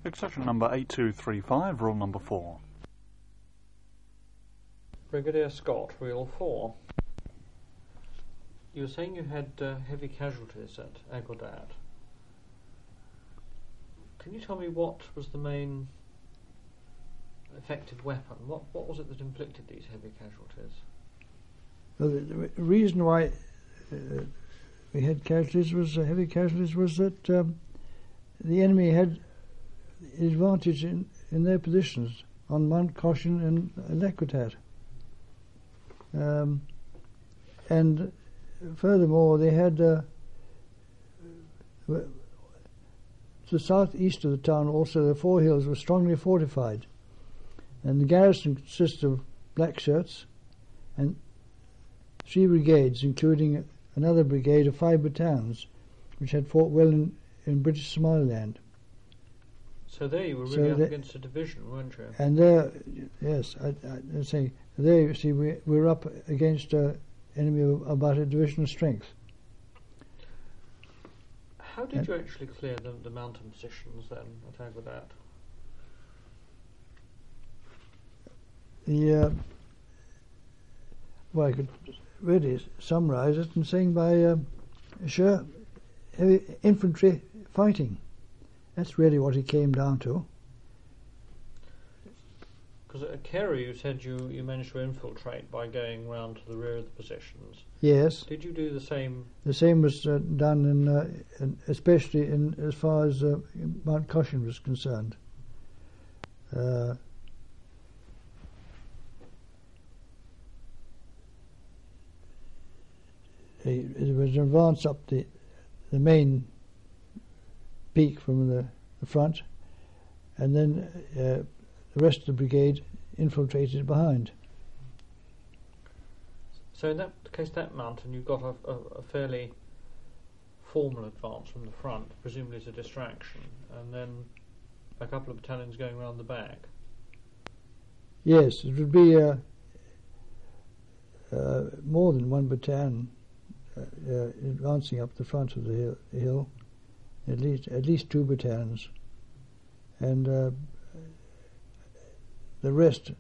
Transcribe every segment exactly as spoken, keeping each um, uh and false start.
Accession number eight two three five, rule number four. Brigadier Scott, reel four. You were saying you had uh, heavy casualties at Agordat. Can you tell me what was the main effective weapon? What what was it that inflicted these heavy casualties? Well, the, the reason why uh, we had casualties was uh, heavy casualties was that um, the enemy had advantage in, in their positions on Mount Caution and Lacutat. Um, and furthermore, they had uh, to the southeast of the town also the Four Hills were strongly fortified, and the garrison consisted of black shirts and three brigades, including another brigade of five battalions, which had fought well in, in British Somaliland. So there you were really So up the- against a division, weren't you? And there, yes, I, I, I say there. You see, we we're up against an enemy of about a division of strength. How did and- you actually clear the, the mountain positions then at Agordat? The uh, well, I could really summarise it in saying by uh, sheer heavy infantry fighting. That's really what it came down to. Because at Kerry you said you, you managed to infiltrate by going round to the rear of the positions. Yes, Did you do the same? the same was uh, done in, uh, in, especially in as far as uh, Mount Caution was concerned. Uh, it, it was an advance up the the main peak from the, the front, and then uh, the rest of the brigade infiltrated behind. So in that case, that mountain, you got a, a, a fairly formal advance from the front, presumably as a distraction, and then a couple of battalions going round the back. Yes, it would be uh, uh, more than one battalion uh, uh, advancing up the front of the hill, the hill. At least, at least two battalions, and uh, the rest,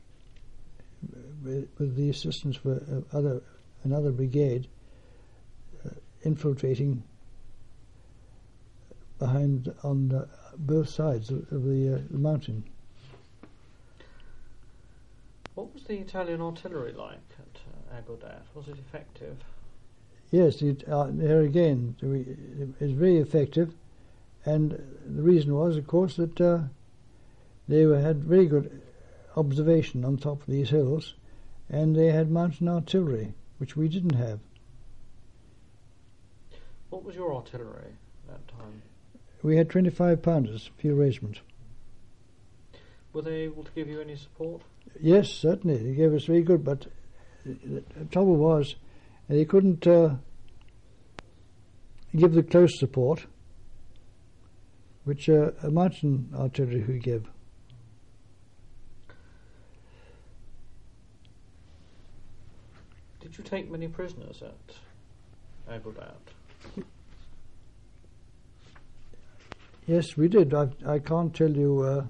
with, with the assistance of uh, other another brigade, uh, infiltrating behind on the, both sides of, of the, uh, the mountain. What was the Italian artillery like at uh, Agordat? Was it effective? Yes, it, uh, there again, we, it was very effective, and the reason was, of course, that uh, they were, had very good observation on top of these hills, and they had mountain artillery, which we didn't have. What was your artillery at that time? We had twenty-five pounders, Peel Regiment. Were they able to give you any support? Yes, certainly, they gave us very good, but the, the trouble was, they couldn't uh, give the close support, which uh, a mountain artillery could give. Did you take many prisoners at Agordat? Yes, we did. I, I can't tell you uh,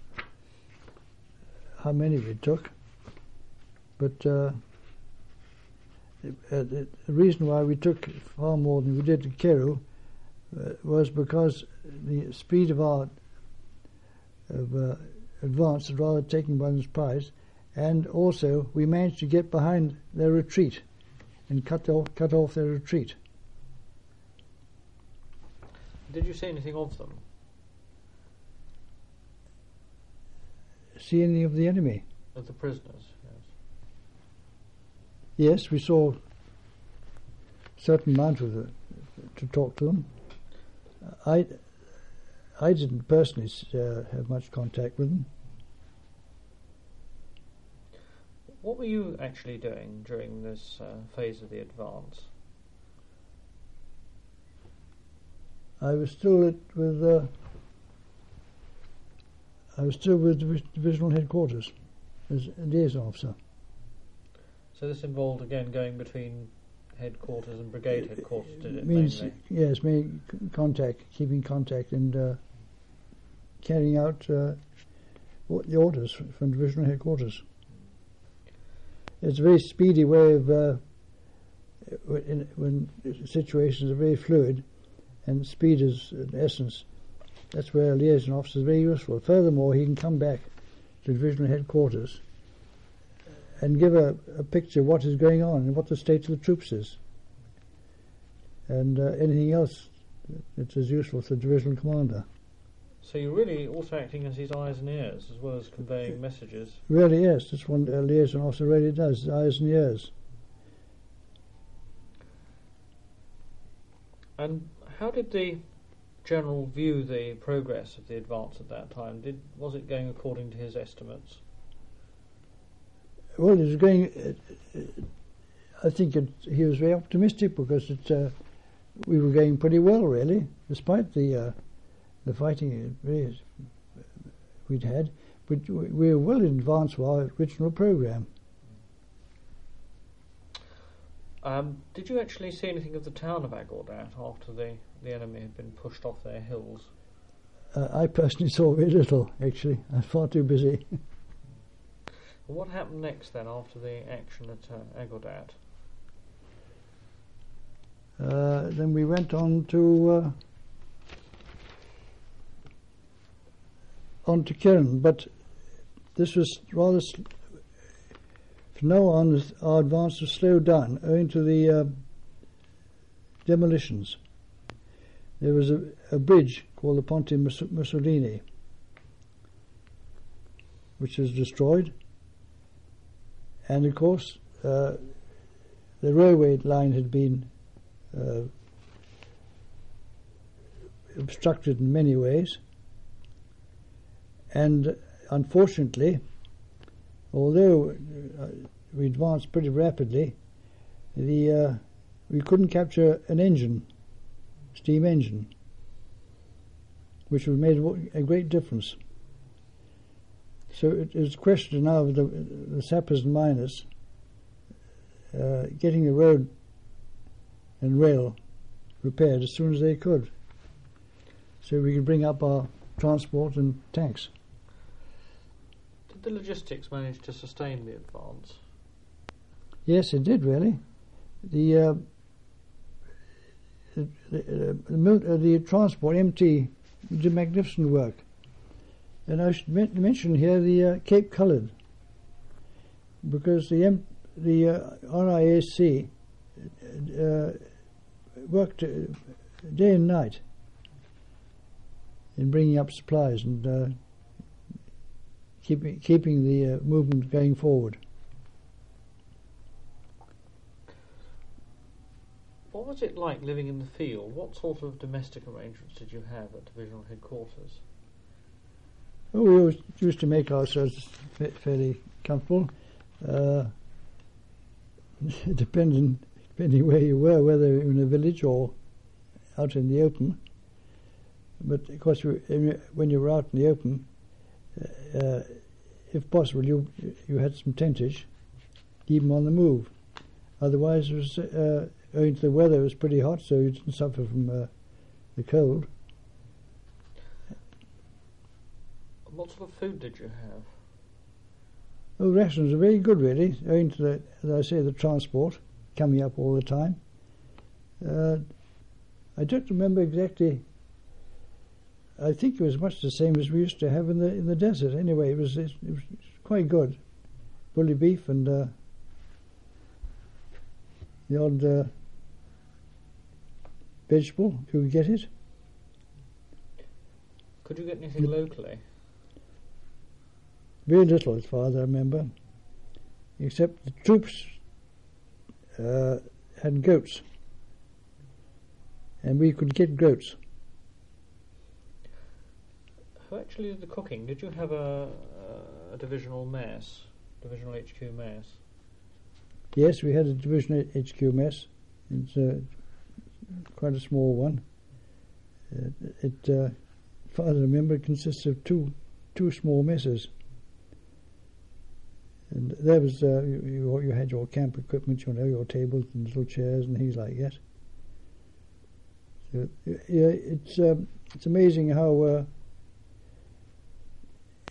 how many we took, but uh, the, uh, the reason why we took far more than we did at Keru uh, was because the speed of our of, uh, advance was rather taken by surprise, and also we managed to get behind their retreat and cut off, cut off their retreat. Did you see anything of them? See any of the enemy? Of the prisoners, yes. Yes, we saw a certain amount of the, to talk to them. I, I didn't personally uh, have much contact with them. What were you actually doing during this uh, phase of the advance? I was still at, with. Uh, I was still with divis- divisional headquarters as a liaison officer. So this involved again going between headquarters and brigade headquarters, did it means mainly? yes, me contact, keeping contact, and uh, carrying out uh, the orders from divisional headquarters. It's a very speedy way of, uh, when, when situations are very fluid, and speed is, in essence, that's where a liaison officer is very useful. Furthermore, he can come back to divisional headquarters and give a, a picture of what is going on and what the state of the troops is, and uh, anything else that is useful to the divisional commander. So you're really also acting as his eyes and ears, as well as conveying messages. Really, yes. That's what a liaison officer really does, his eyes and ears. And how did the general view the progress of the advance at that time? Did was it going according to his estimates? Well, it was going. Uh, I think it, he was very optimistic because it, uh, we were going pretty well, really, despite the uh, the fighting really we'd had. But we were well in advance of our original program. Um, did you actually see anything of the town of Agordat after the, the enemy had been pushed off their hills? Uh, I personally saw very little, actually. I was far too busy. What happened next then after the action at uh, Agordat? Uh, then we went on to uh, on to Kirin, but this was rather. Sl- from now on, our advance was slowed down owing to the uh, demolitions. There was a, a bridge called the Ponte Mus- Mussolini, which was destroyed, and of course uh, the railway line had been uh, obstructed in many ways, and unfortunately, although uh, we advanced pretty rapidly, the uh, we couldn't capture an engine, steam engine, which would have made a great difference. So it is a question now of the, the sappers and miners uh, getting the road and rail repaired as soon as they could, so we could bring up our transport and tanks. Did the logistics manage to sustain the advance? Yes, it did really. The uh, the, the, uh, the, mil- uh, the transport M T did magnificent work, and I should men- mention here the uh, Cape Coloured, because the M- the uh, R I A C uh, worked uh, day and night in bringing up supplies and uh, keeping keeping the uh, movement going forward. What was it like living in the field? What sort of domestic arrangements did you have at divisional headquarters? Well, we always used to make ourselves fa- fairly comfortable, uh, depending depending where you were, whether in a village or out in the open. But of course, when you were out in the open, uh, if possible, you you had some tentage, even on the move. Otherwise, it was uh, owing to the weather, it was pretty hot, so you didn't suffer from uh, the cold. What sort of food did you have? Well, rations are very good, really, owing to the, as I say, the transport coming up all the time. Uh, I don't remember exactly. I think it was much the same as we used to have in the in the desert. Anyway, it was it, it was quite good, bully beef and uh, the odd uh, vegetable if you could get it. Could you get anything locally? Very little, as far as I remember, except the troops uh, had goats, and we could get goats. Who actually did the cooking? Did you have a, a divisional mess, divisional H Q mess? Yes, we had a divisional H Q mess. It's uh, quite a small one. Uh, it, uh, as far as I remember, it consists of two two small messes. And there was uh, you, you had your camp equipment, you know, your tables and little chairs and things like that. So, yeah, it's um, it's amazing how uh,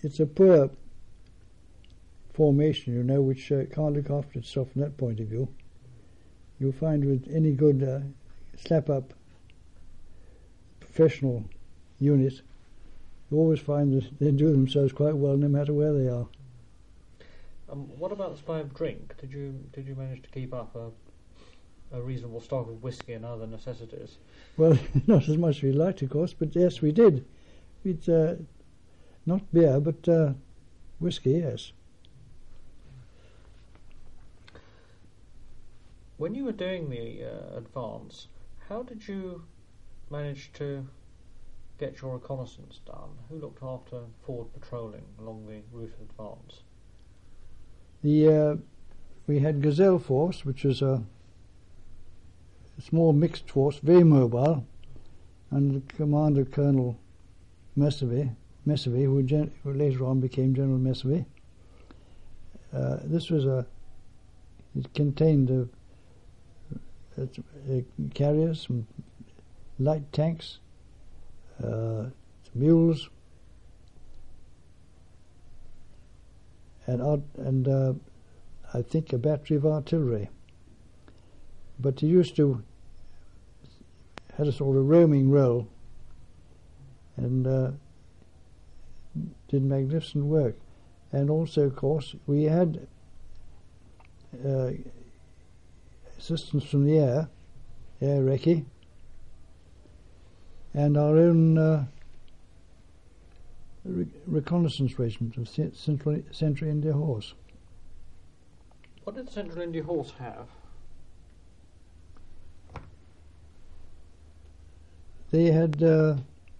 it's a poor formation, you know, which uh, can't look after itself from that point of view. You'll find with any good uh, slap-up professional unit, you always find that they do themselves quite well no matter where they are. Um, what about the supply of drink? Did you did you manage to keep up a, a reasonable stock of whiskey and other necessities? Well, not as much as we'd like, of course, but yes, we did. We'd uh, not beer, but uh, whiskey, yes. When you were doing the uh, advance, how did you manage to get your reconnaissance done? Who looked after forward patrolling along the route of advance? The uh, we had Gazelle Force, which was a, a small mixed force, very mobile, under the command of Colonel Messavy, Messavy who, gen- who later on became General Messavy. Uh, this was a it contained a, a, a carriers, some light tanks, uh, mules, and art, and uh, I think a battery of artillery. But he used to had a sort of roaming role, and uh, did magnificent work. And also, of course, we had uh, assistance from the air, air recce, and our own uh, re- reconnaissance regiment of Central, Central India Horse. What did the Central India Horse have? They had, uh,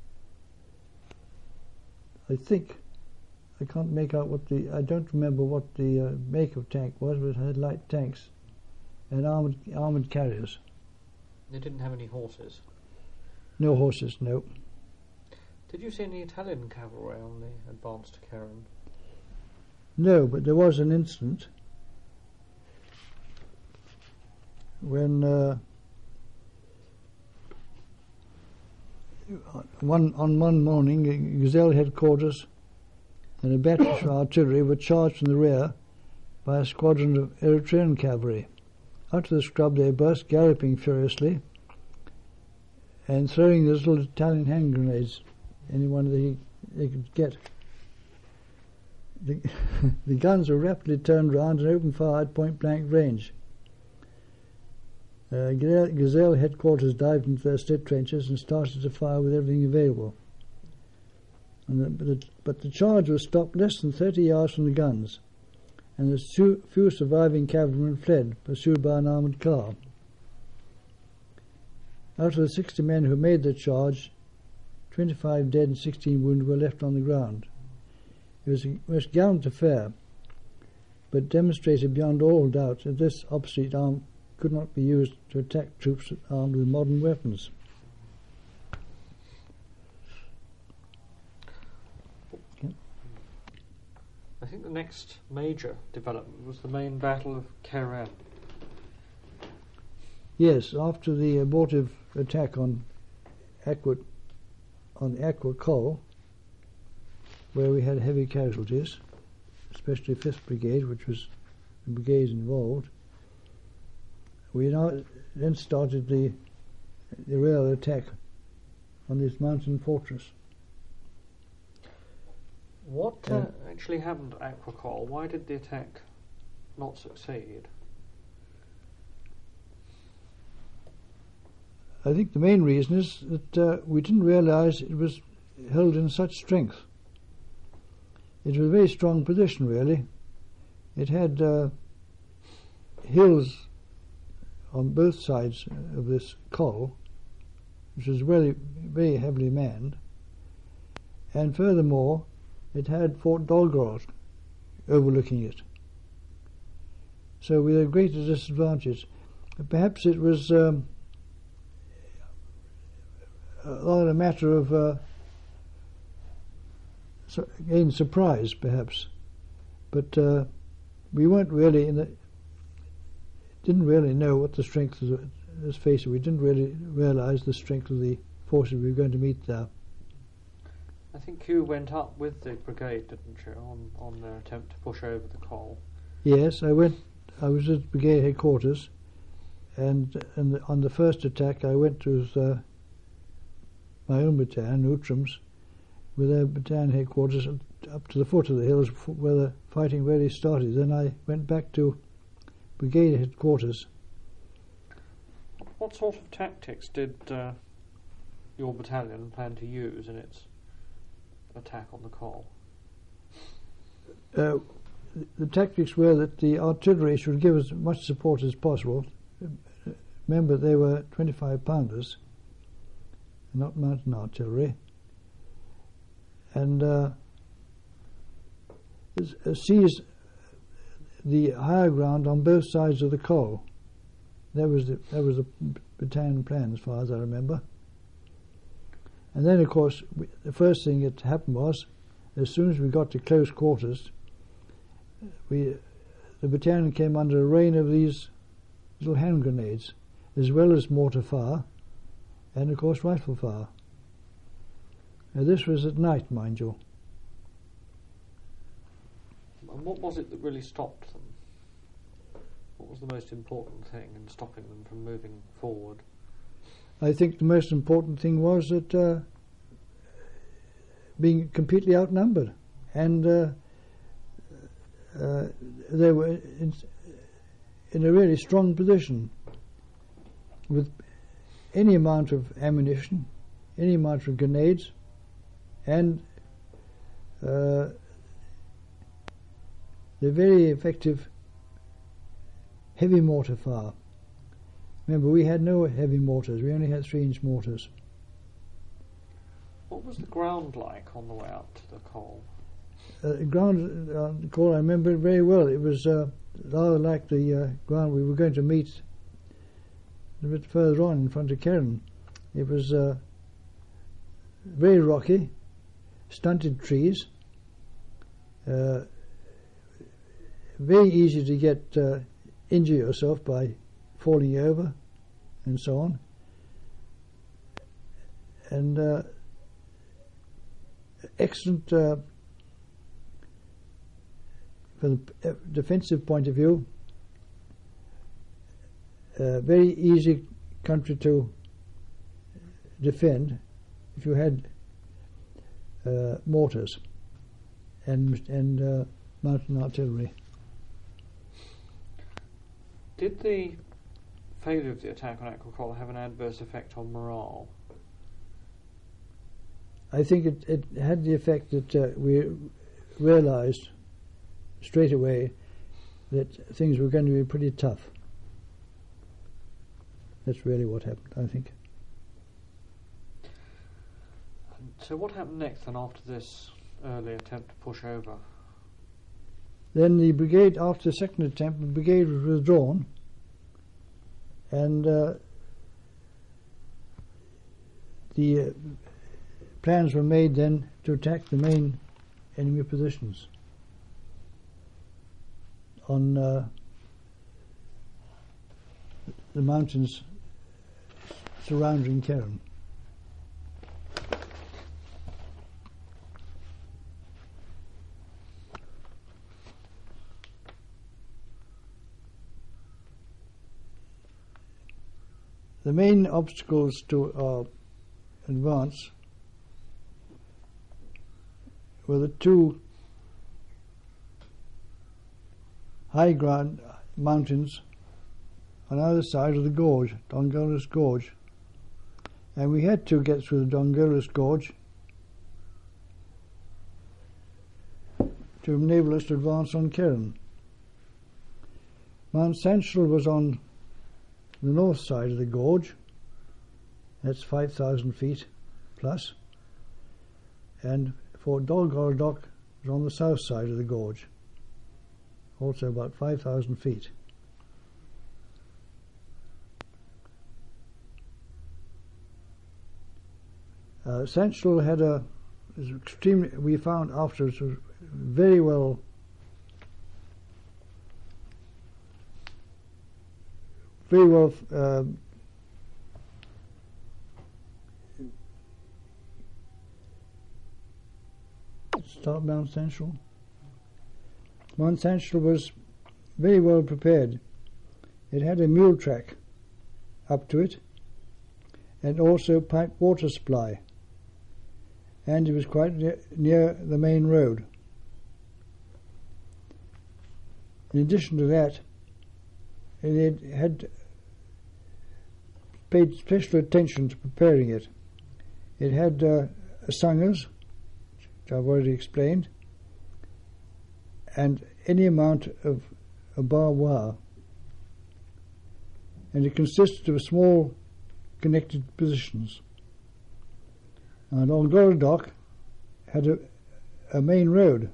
I think, I can't make out what the, I don't remember what the uh, make of tank was, but it had light tanks and armoured, armoured carriers. They didn't have any horses? No horses, no. Did you see any Italian cavalry on the advance to Keren? No, but there was an incident when uh, one on one morning, Gazelle headquarters and a battery of artillery were charged from the rear by a squadron of Eritrean cavalry. Out of the scrub they burst, galloping furiously and throwing those little Italian hand grenades, anyone they, they could get. The, the guns were rapidly turned round and opened fire at point-blank range. Uh, Gazelle headquarters dived into their slit trenches and started to fire with everything available. And the, but, the, but the charge was stopped less than thirty yards from the guns, and the su- few surviving cavalrymen fled, pursued by an armoured car. Out of the sixty men who made the charge, twenty-five dead and sixteen wounded were left on the ground. It was a most gallant affair, but demonstrated beyond all doubt that this obsolete arm could not be used to attack troops armed with modern weapons. I think the next major development was the main battle of Keren. Yes, after the abortive attack on Aqua, on Aqua Col, where we had heavy casualties, especially fifth Brigade, which was the brigades involved, we now then started the the real attack on this mountain fortress. What uh, actually happened at Aqua Col? Why did the attack not succeed? I think the main reason is that uh, we didn't realise it was held in such strength. It was a very strong position, really. It had uh, hills on both sides of this col, which was really very heavily manned, and furthermore, it had Fort Dolgorod overlooking it. So we had a greater disadvantage. Perhaps it was um, a matter of uh, so again surprise, perhaps, but uh, we weren't really in the didn't really know what the strength of the, let's face it, we didn't really realise the strength of the forces we were going to meet there. I think you went up with the brigade, didn't you, on, on their attempt to push over the Col? Yes, I went. I was at brigade headquarters, and, and the, on the first attack I went to uh, my own battalion, Outram's, with their battalion headquarters up to the foot of the hills where the fighting really started. Then I went back to brigade headquarters. What sort of tactics did uh, your battalion plan to use in its attack on the Col? Uh, the tactics were that the artillery should give as much support as possible. Remember, they were twenty-five pounders, not mountain artillery, and uh, seize the higher ground on both sides of the Col. That was the that was the battalion plan, as far as I remember. And then, of course, we, the first thing that happened was, as soon as we got to close quarters, we the battalion came under a rain of these little hand grenades, as well as mortar fire, and of course rifle fire. Now this was at night, mind you. And what was it that really stopped them? What was the most important thing in stopping them from moving forward? I think the most important thing was that uh, being completely outnumbered, and uh, uh, they were in, in a really strong position with any amount of ammunition, any amount of grenades, and uh, the very effective heavy mortar fire. Remember, we had no heavy mortars, we only had three-inch mortars. What was the ground like on the way up to the Col? Uh, ground uh, call, I remember it very well. It was uh, rather like the uh, ground we were going to meet a bit further on in front of Kerrin. It was uh, very rocky, stunted trees, uh, very easy to get uh, injure yourself by falling over and so on, and uh, excellent uh, from the uh, defensive point of view, uh, very easy country to defend if you had uh, mortars and and uh, mountain artillery. Did the failure of the attack on Achill Col have an adverse effect on morale? I think it, it had the effect that uh, we realised straight away that things were going to be pretty tough. That's really what happened, I think. So what happened next then after this early attempt to push over? Then the brigade, after the second attempt, the brigade was withdrawn, and uh, the uh, plans were made then to attack the main enemy positions on uh, the mountains surrounding Kerrin. The main obstacles to our advance were the two high ground mountains on either side of the gorge, Dongolas Gorge, and we had to get through the Dongolas Gorge to enable us to advance on Kerrin. Mount Sanchel was on the north side of the gorge, that's five thousand feet plus, and Fort Dolgordoc was on the south side of the gorge, also about five thousand feet. Uh, Sanchel had a was extremely, we found afterwards, was very well very well uh, start Mount Sanchel. Mount Sanchel was very well prepared. It had a mule track up to it, and also piped water supply, and it was quite ne- near the main road. In addition to that, it had paid special attention to preparing it. It had uh, sungers, which I've already explained, and any amount of a barbed wire. And it consisted of small connected positions. And Olgorodok had a, a main road,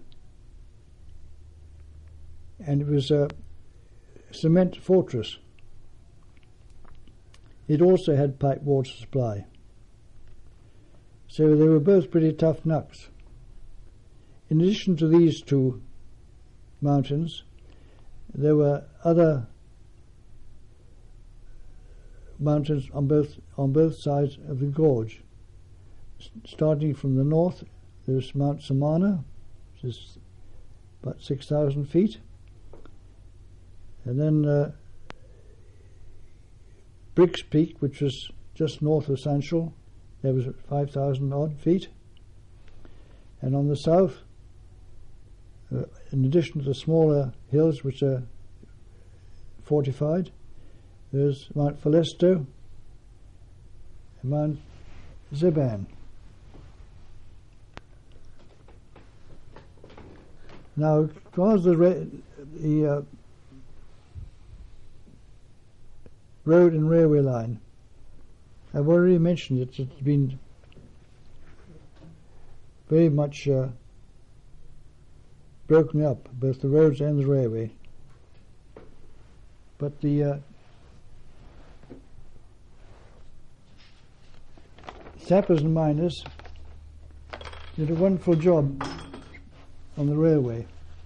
and it was a cement fortress. It also had piped water supply. So they were both pretty tough nuts. In addition to these two mountains, there were other mountains on both on both sides of the gorge. S- starting from the north, there was Mount Samana, which is about six thousand feet, and then uh, Briggs Peak, which was just north of Sanchel, there was five thousand odd feet, and on the south, uh, in addition to the smaller hills which are fortified, there's Mount Falesto and Mount Zeban. Now, as far as the, ra- the uh, road and railway line, I've already mentioned it. It's been very much uh, broken up, both the roads and the railway. But the uh, sappers and miners did a wonderful job on the railway.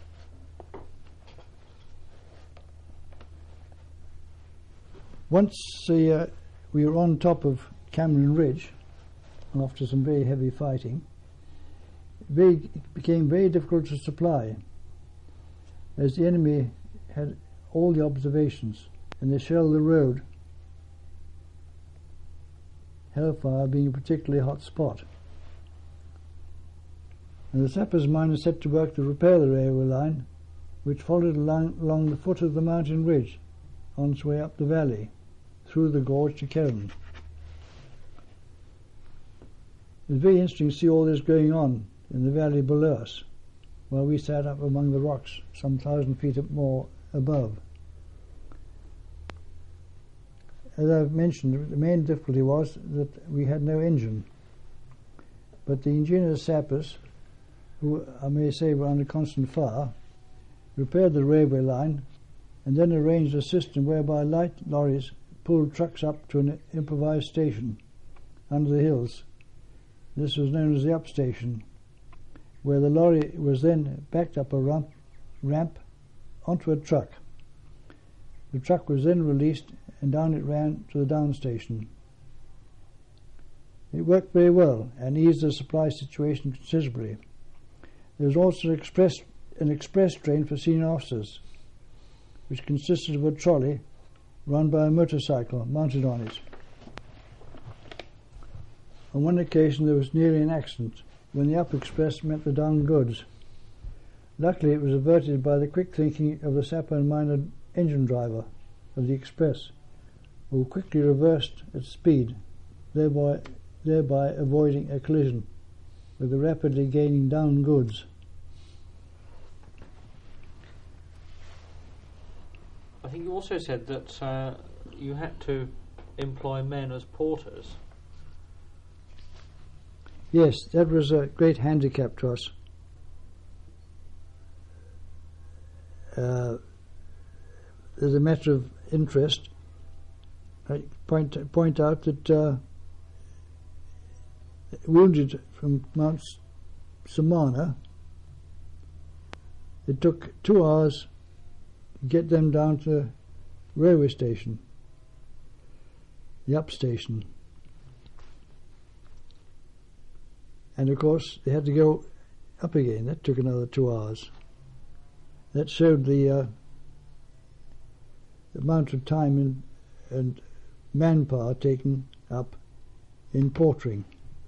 Once the, uh, we were on top of Cameron Ridge, after some very heavy fighting, very, it became very difficult to supply, as the enemy had all the observations, and they shelled the road, Hellfire being a particularly hot spot. And the sappers and miners set to work to repair the railway line, which followed along, along the foot of the mountain ridge on its way up the valley, through the gorge to Kelvin. It was very interesting to see all this going on in the valley below us, while we sat up among the rocks some thousand feet more above. As I've mentioned, the main difficulty was that we had no engine, but the ingenious sappers, who I may say were under constant fire, repaired the railway line and then arranged a system whereby light lorries pulled trucks up to an improvised station under the hills. This was known as the up station, where the lorry was then backed up a ramp, ramp onto a truck. The truck was then released and down it ran to the down station. It worked very well and eased the supply situation considerably. There was also an express, an express train for senior officers, which consisted of a trolley run by a motorcycle mounted on it. On one occasion there was nearly an accident when the up express met the down goods. Luckily it was averted by the quick thinking of the sapper and miner engine driver of the express, who quickly reversed at speed, thereby, thereby avoiding a collision with the rapidly gaining down goods. I think you also said that uh, you had to employ men as porters. Yes, that was a great handicap to us. Uh, as a matter of interest, I point point out that uh, wounded from Mount Samana, it took two hours to get them down to the railway station, the up station. And of course they had to go up again. That took another two hours. That showed the, uh, the amount of time in, and manpower taken up in portering.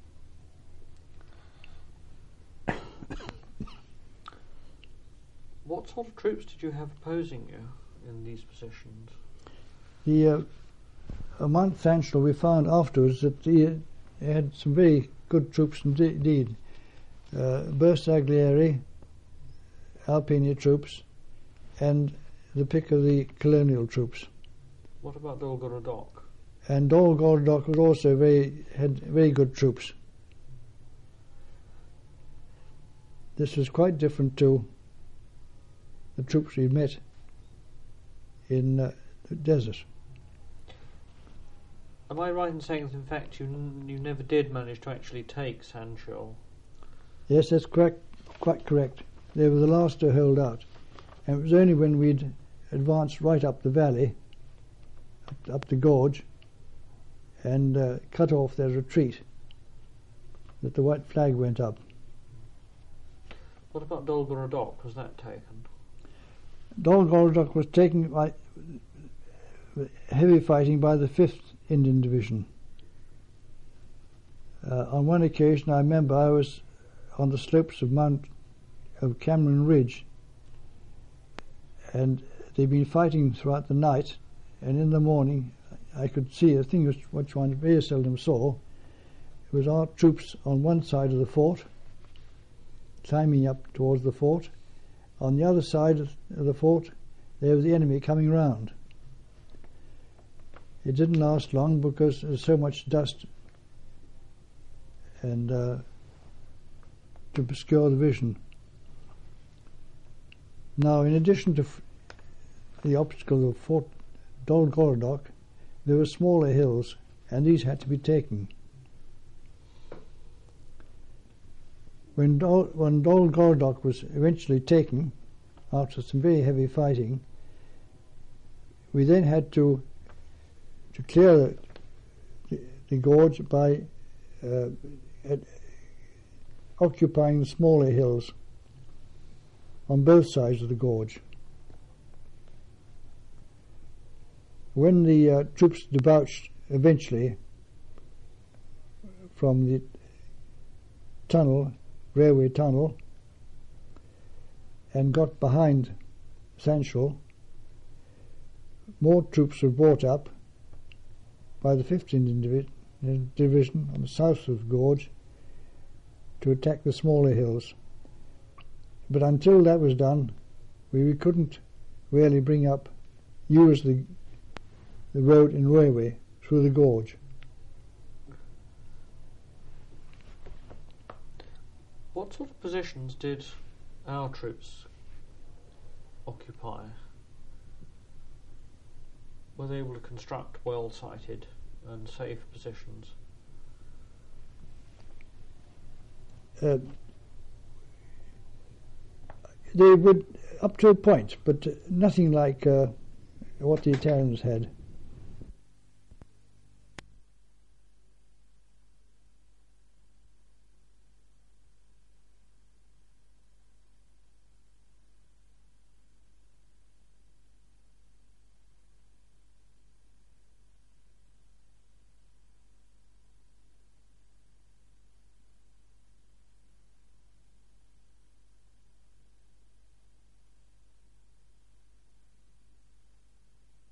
What sort of troops did you have opposing you in these positions? The uh, a Mount Sanchel, we found afterwards that he had some very good troops indeed. Uh, Bersaglieri, Alpini troops, and the pick of the colonial troops. What about Dolgorodok? And Dolgorodok was also very had very good troops. This was quite different to the troops we met in uh, the desert. Am I right in saying that in fact you n- you never did manage to actually take Sanchel? Yes, that's correct, quite correct. They were the last to hold out. And it was only when we'd advanced right up the valley, up, up the gorge, and uh, cut off their retreat, that the white flag went up. What about Dolgorodok? Was that taken? Dolgorodok was taken by heavy fighting by the fifth Indian Division. Uh, on one occasion, I remember I was on the slopes of Mount of Cameron Ridge, and they'd been fighting throughout the night, and in the morning I could see a thing which, which one very seldom saw. It was our troops on one side of the fort, climbing up towards the fort. On the other side of the fort, there was the enemy coming round. It didn't last long because there was so much dust and uh, to obscure the vision. Now, in addition to f- the obstacle of Fort Dolgorodok, there were smaller hills, and these had to be taken. When, Dol- when Dolgorodok was eventually taken, after some very heavy fighting, we then had to to clear the, the, the gorge by uh, at, occupying the smaller hills on both sides of the gorge. When the uh, troops debouched eventually from the tunnel, railway tunnel, and got behind Sanchel, more troops were brought up by the fifth Indian Divi- Division on the south of the gorge to attack the smaller hills. But until that was done, we, we couldn't really bring up, use the, the road and railway through the gorge. What sort of positions did our troops occupy? Were they able to construct well-sighted and safe positions? Uh, they would, up to a point, but nothing like uh, what the Italians had.